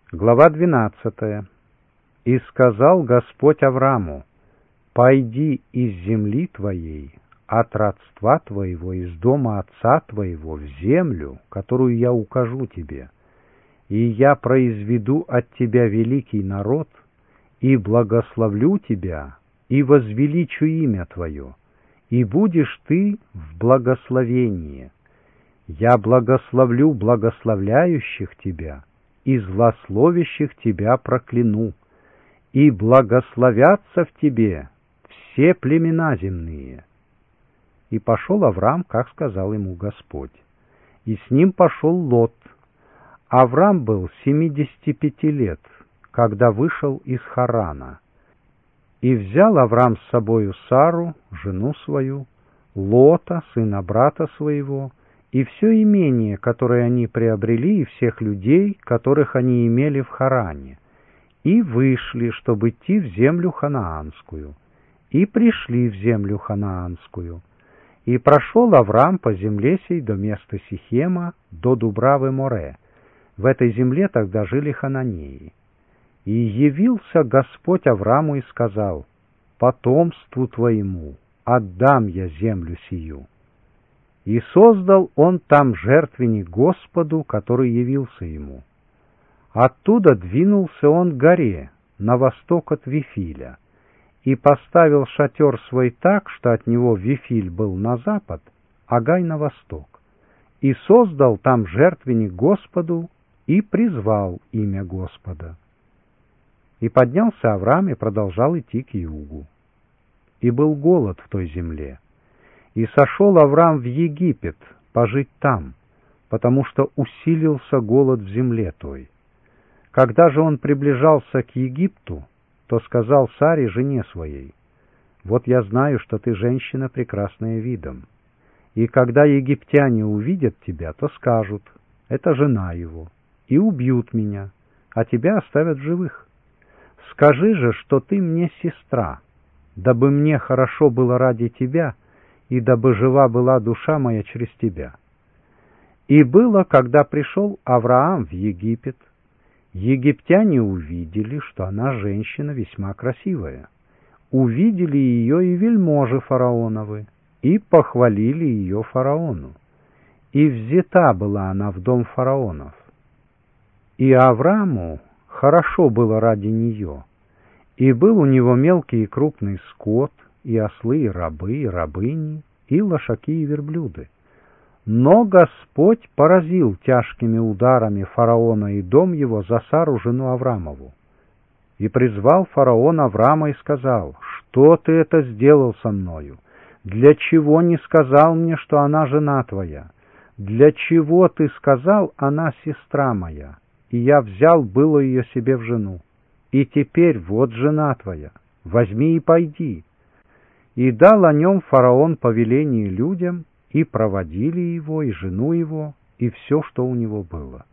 Глава 12. «И сказал Господь Аврааму: пойди из земли твоей, от родства твоего, из дома отца твоего, в землю, которую я укажу тебе, и я произведу от тебя великий народ, и благословлю тебя, и возвеличу имя твое, и будешь ты в благословении. Я благословлю благословляющих тебя, и злословящих тебя прокляну, и благословятся в тебе все племена земные». И пошел Авраам, как сказал ему Господь, и с ним пошел Лот. Авраам был 75 лет, когда вышел из Харана. И взял Авраам с собою Сару, жену свою, Лота, сына брата своего, и все имение, которое они приобрели, и всех людей, которых они имели в Харане, и вышли, чтобы идти в землю ханаанскую, и пришли в землю ханаанскую. И прошел Авраам по земле сей до места Сихема, до Дубравы Море. В этой земле тогда жили хананеи. И явился Господь Аврааму и сказал: потомству твоему отдам я землю сию. И создал он там жертвенник Господу, который явился ему. Оттуда двинулся он к горе, на восток от Вифиля, и поставил шатер свой так, что от него Вифиль был на запад, а Гай на восток, и создал там жертвенник Господу, и призвал имя Господа. И поднялся Авраам и продолжал идти к югу. И был голод в той земле. И сошел Авраам в Египет пожить там, потому что усилился голод в земле той. Когда же он приближался к Египту, то сказал Саре, жене своей: вот я знаю, что ты женщина, прекрасная видом. И когда египтяне увидят тебя, то скажут: это жена его, и убьют меня, а тебя оставят в живых. Скажи же, что ты мне сестра, дабы мне хорошо было ради тебя, и дабы жива была душа моя через тебя. И было, когда пришел Авраам в Египет, египтяне увидели, что она женщина весьма красивая. Увидели ее и вельможи фараоновы, и похвалили ее фараону. И взята была она в дом фараонов. И Аврааму хорошо было ради нее, и был у него мелкий и крупный скот, и ослы, и рабы, и рабыни, и лошаки, и верблюды. Но Господь поразил тяжкими ударами фараона и дом его за Сару, жену Авраамову. И призвал фараон Авраама и сказал: что ты это сделал со мною? Для чего не сказал мне, что она жена твоя? Для чего ты сказал: она сестра моя? И я взял было ее себе в жену. И теперь вот жена твоя, возьми и пойди. И дал о нем фараон повеление людям, и проводили его, и жену его, и все, что у него было.